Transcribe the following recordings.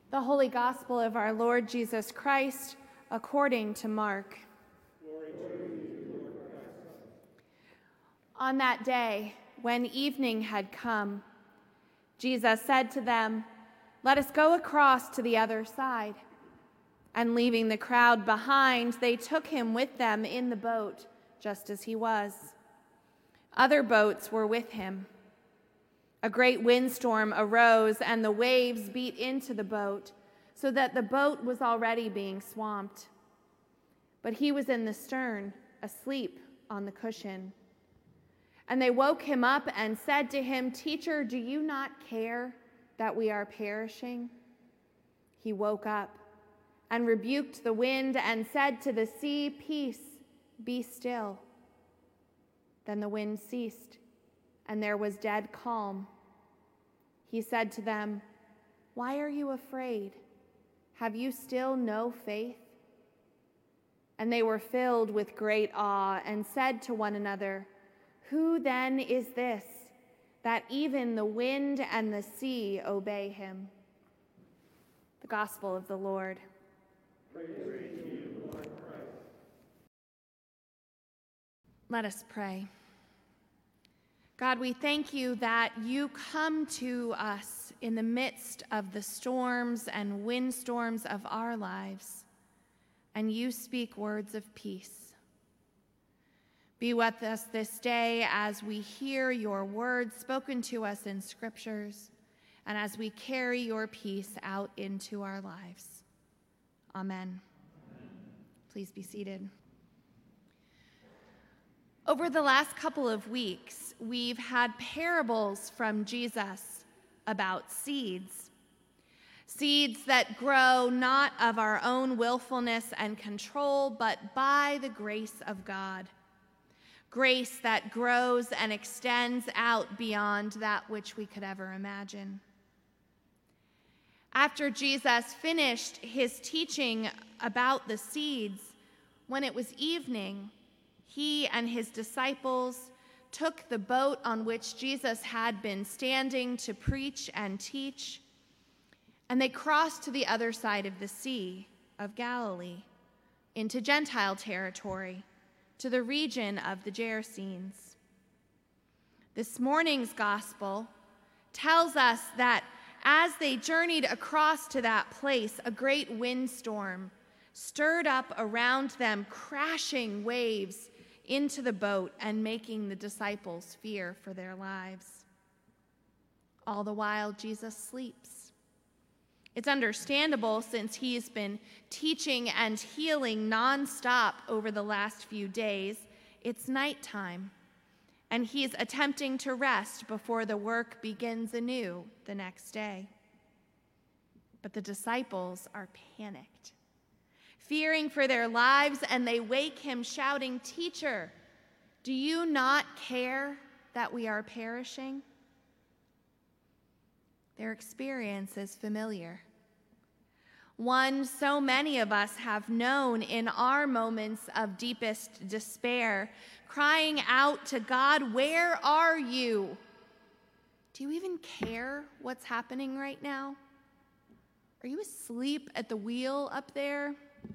The Holy Gospel of our Lord Jesus Christ, according to Mark. Glory to you, Lord Christ. On that day, when evening had come, Jesus said to them, "Let us go across to the other side." And leaving the crowd behind, they took him with them in the boat, just as he was. Other boats were with him. A great windstorm arose, and the waves beat into the boat, so that the boat was already being swamped. But he was in the stern, asleep on the cushion. And they woke him up and said to him, "Teacher, do you not care that we are perishing?" He woke up and rebuked the wind and said to the sea, "Peace, be still." Then the wind ceased, and there was dead calm. He said to them, "Why are you afraid? Have you still no faith?" And they were filled with great awe and said to one another, "Who then is this, that even the wind and the sea obey him?" The Gospel of the Lord. Praise to you, Lord Christ. Let us pray. God, we thank you that you come to us in the midst of the storms and windstorms of our lives, and you speak words of peace. Be with us this day as we hear your words spoken to us in scriptures, and as we carry your peace out into our lives. Amen. Please be seated. Over the last couple of weeks, we've had parables from Jesus about seeds. Seeds that grow not of our own willfulness and control, but by the grace of God. Grace that grows and extends out beyond that which we could ever imagine. After Jesus finished his teaching about the seeds, when it was evening, he and his disciples took the boat on which Jesus had been standing to preach and teach, and they crossed to the other side of the Sea of Galilee, into Gentile territory, to the region of the Gerasenes. This morning's gospel tells us that as they journeyed across to that place, a great windstorm stirred up around them, crashing waves into the boat and making the disciples fear for their lives. All the while, Jesus sleeps. It's understandable since he's been teaching and healing nonstop over the last few days. It's nighttime, and he's attempting to rest before the work begins anew the next day. But the disciples are panicked, fearing for their lives, and they wake him shouting, "Teacher, do you not care that we are perishing?" Their experience is familiar. One so many of us have known in our moments of deepest despair, crying out to God, "Where are you? Do you even care what's happening right now? Are you asleep at the wheel up there?"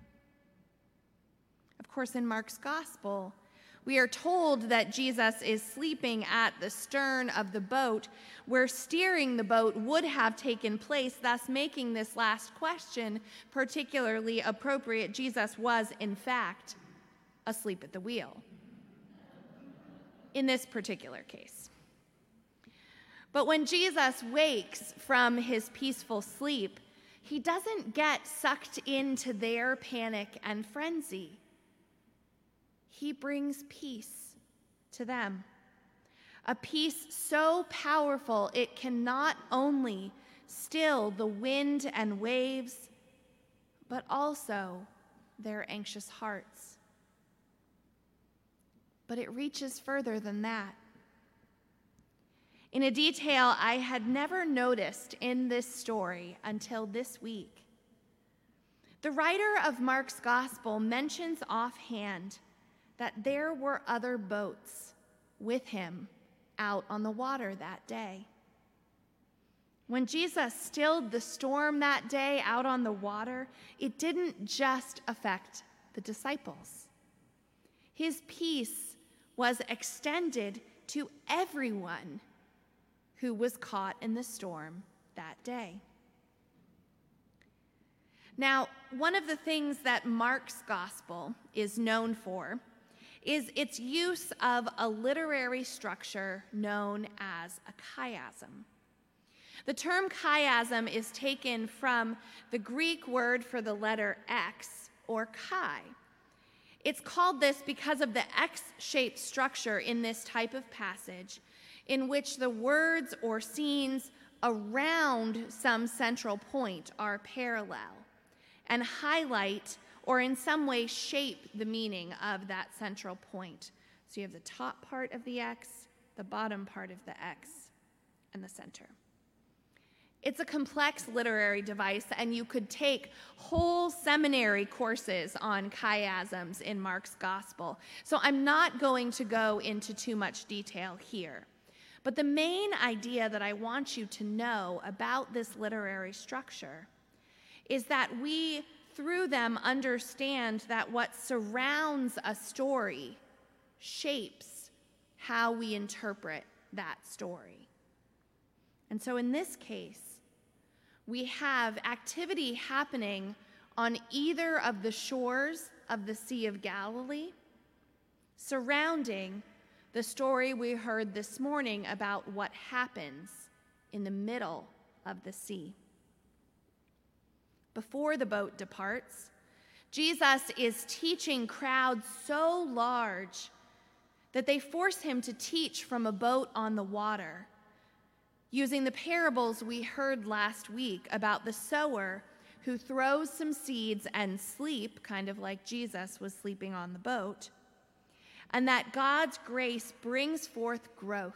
Of course, in Mark's gospel, we are told that Jesus is sleeping at the stern of the boat, where steering the boat would have taken place, thus making this last question particularly appropriate. Jesus was, in fact, asleep at the wheel in this particular case. But when Jesus wakes from his peaceful sleep, he doesn't get sucked into their panic and frenzy. He brings peace to them, a peace so powerful it can not only still the wind and waves, but also their anxious hearts. But it reaches further than that. In a detail I had never noticed in this story until this week, the writer of Mark's gospel mentions offhand that there were other boats with him out on the water that day. When Jesus stilled the storm that day out on the water, it didn't just affect the disciples. His peace was extended to everyone who was caught in the storm that day. Now, one of the things that Mark's gospel is known for is its use of a literary structure known as a chiasm. The term chiasm is taken from the Greek word for the letter X, or chi. It's called this because of the X-shaped structure in this type of passage, in which the words or scenes around some central point are parallel and highlight or in some way shape the meaning of that central point. So you have the top part of the X, the bottom part of the X, and the center. It's a complex literary device, and you could take whole seminary courses on chiasms in Mark's gospel. So I'm not going to go into too much detail here. But the main idea that I want you to know about this literary structure is that we, through them, understand that what surrounds a story shapes how we interpret that story. And so in this case, we have activity happening on either of the shores of the Sea of Galilee, surrounding the story we heard this morning about what happens in the middle of the sea. Before the boat departs, Jesus is teaching crowds so large that they force him to teach from a boat on the water, using the parables we heard last week about the sower who throws some seeds and sleep, kind of like Jesus was sleeping on the boat, and that God's grace brings forth growth.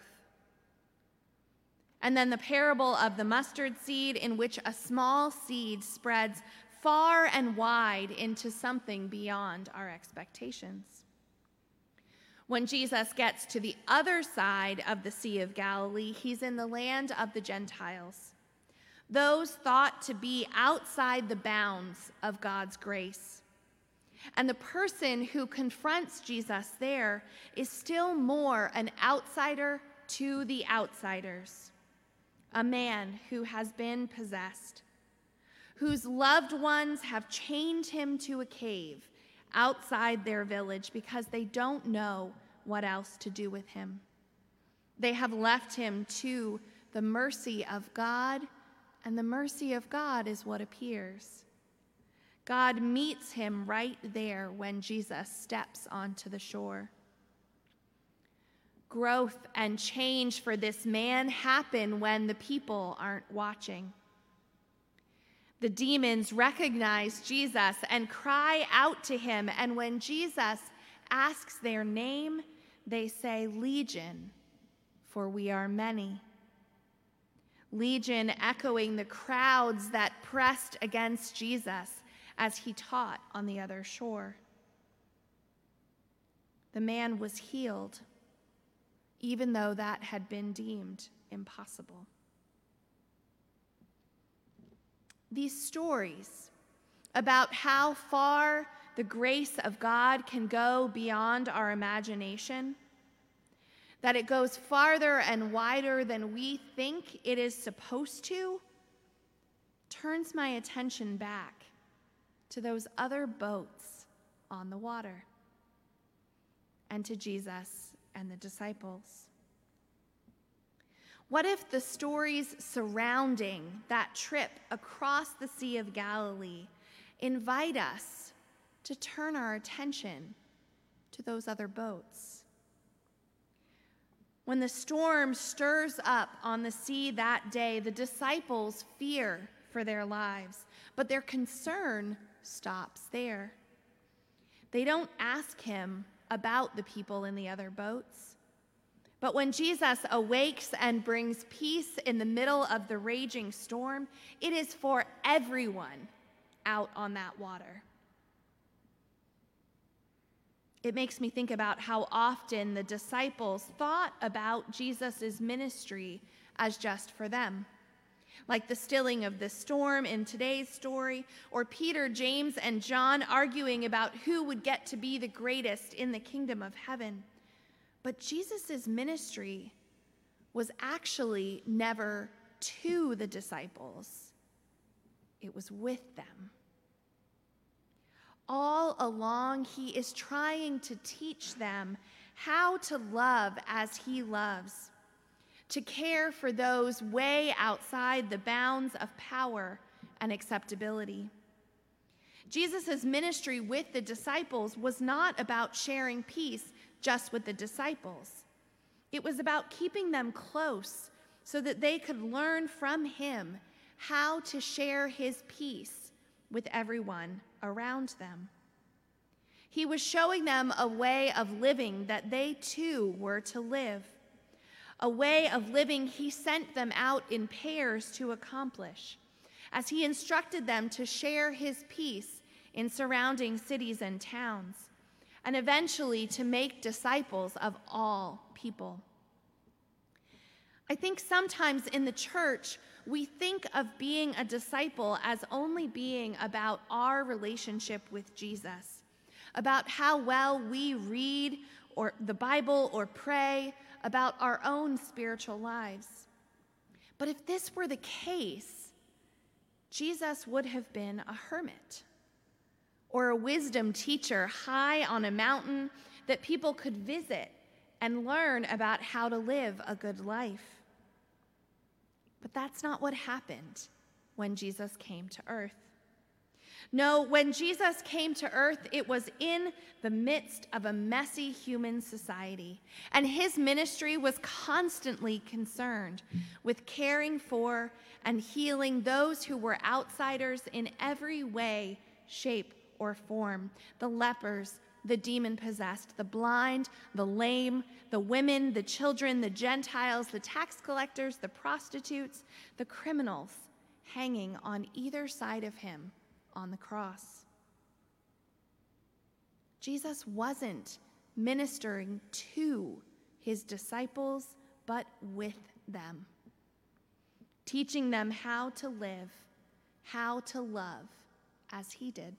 And then the parable of the mustard seed, in which a small seed spreads far and wide into something beyond our expectations. When Jesus gets to the other side of the Sea of Galilee, he's in the land of the Gentiles, those thought to be outside the bounds of God's grace. And the person who confronts Jesus there is still more an outsider to the outsiders, a man who has been possessed, whose loved ones have chained him to a cave outside their village because they don't know what else to do with him. They have left him to the mercy of God, and the mercy of God is what appears. God meets him right there when Jesus steps onto the shore. Growth and change for this man happen when the people aren't watching. The demons recognize Jesus and cry out to him, and when Jesus asks their name, they say, "Legion, for we are many." Legion echoing the crowds that pressed against Jesus as he taught on the other shore. The man was healed, even though that had been deemed impossible. These stories about how far the grace of God can go beyond our imagination, that it goes farther and wider than we think it is supposed to, turns my attention back to those other boats on the water and to Jesus and the disciples. What if the stories surrounding that trip across the Sea of Galilee invite us to turn our attention to those other boats? When the storm stirs up on the sea that day, the disciples fear for their lives, but their concern stops there. They don't ask him about the people in the other boats. But when Jesus awakes and brings peace in the middle of the raging storm, it is for everyone out on that water. It makes me think about how often the disciples thought about Jesus' ministry as just for them. like the stilling of the storm in today's story, or Peter, James, and John arguing about who would get to be the greatest in the kingdom of heaven. But Jesus' ministry was actually never to the disciples. It was with them. All along, he is trying to teach them how to love as he loves, to care for those way outside the bounds of power and acceptability. Jesus' ministry with the disciples was not about sharing peace just with the disciples. It was about keeping them close so that they could learn from him how to share his peace with everyone around them. He was showing them a way of living that they too were to live, a way of living he sent them out in pairs to accomplish, as he instructed them to share his peace in surrounding cities and towns, and eventually to make disciples of all people. I think sometimes in the church, we think of being a disciple as only being about our relationship with Jesus, about how well we read or the Bible or pray, about our own spiritual lives. But if this were the case, Jesus would have been a hermit or a wisdom teacher high on a mountain that people could visit and learn about how to live a good life. But that's not what happened when Jesus came to earth. No, when Jesus came to earth, it was in the midst of a messy human society, and his ministry was constantly concerned with caring for and healing those who were outsiders in every way, shape, or form: the lepers, the demon-possessed, the blind, the lame, the women, the children, the Gentiles, the tax collectors, the prostitutes, the criminals hanging on either side of him on the cross. Jesus wasn't ministering to his disciples, but with them, teaching them how to live, how to love as he did.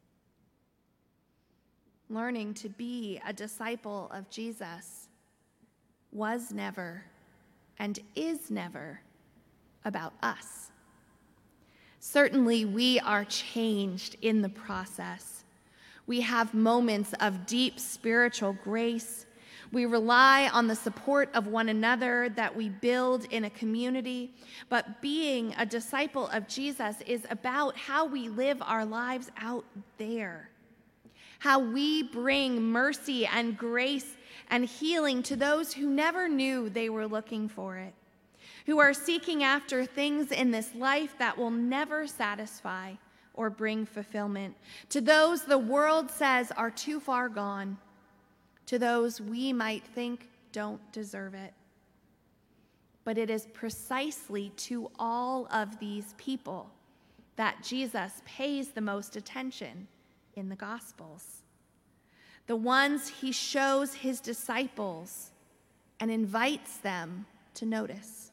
Learning to be a disciple of Jesus was never and is never about us. Certainly, we are changed in the process. We have moments of deep spiritual grace. We rely on the support of one another that we build in a community. But being a disciple of Jesus is about how we live our lives out there, how we bring mercy and grace and healing to those who never knew they were looking for it, who are seeking after things in this life that will never satisfy or bring fulfillment, to those the world says are too far gone, to those we might think don't deserve it. But it is precisely to all of these people that Jesus pays the most attention in the Gospels, the ones he shows his disciples and invites them to notice.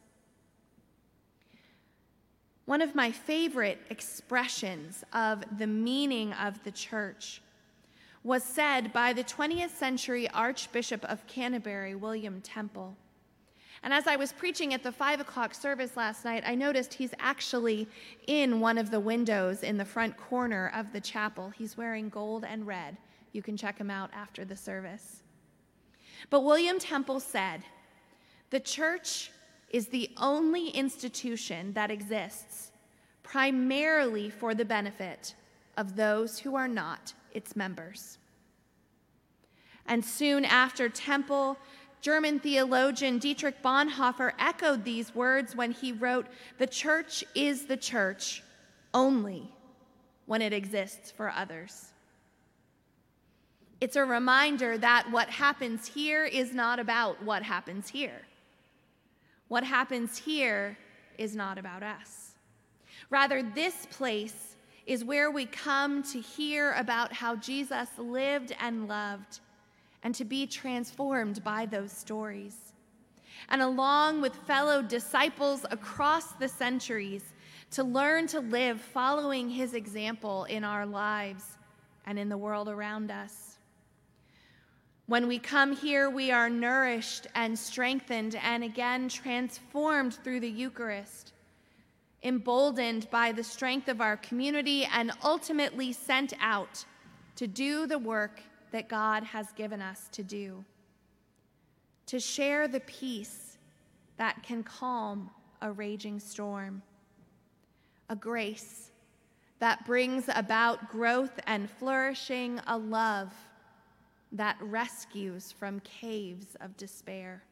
One of my favorite expressions of the meaning of the church was said by the 20th century Archbishop of Canterbury, William Temple. And as I was preaching at the 5 o'clock service last night, I noticed he's actually in one of the windows in the front corner of the chapel. He's wearing gold and red. You can check him out after the service. But William Temple said, "The church is the only institution that exists primarily for the benefit of those who are not its members." And soon after Temple, German theologian Dietrich Bonhoeffer echoed these words when he wrote, "The church is the church only when it exists for others." It's a reminder that what happens here is not about what happens here. What happens here is not about us. Rather, this place is where we come to hear about how Jesus lived and loved, and to be transformed by those stories. and along with fellow disciples across the centuries, to learn to live following his example in our lives and in the world around us. When we come here, we are nourished and strengthened and again transformed through the Eucharist, emboldened by the strength of our community, and ultimately sent out to do the work that God has given us to do, to share the peace that can calm a raging storm, a grace that brings about growth and flourishing, a love that rescues from caves of despair.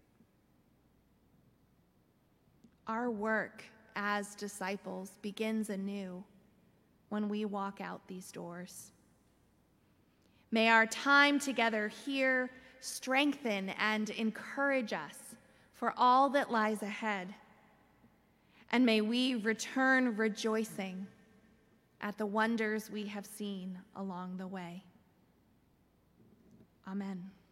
Our work as disciples begins anew when we walk out these doors. May our time together here strengthen and encourage us for all that lies ahead. And may we return rejoicing at the wonders we have seen along the way. Amen.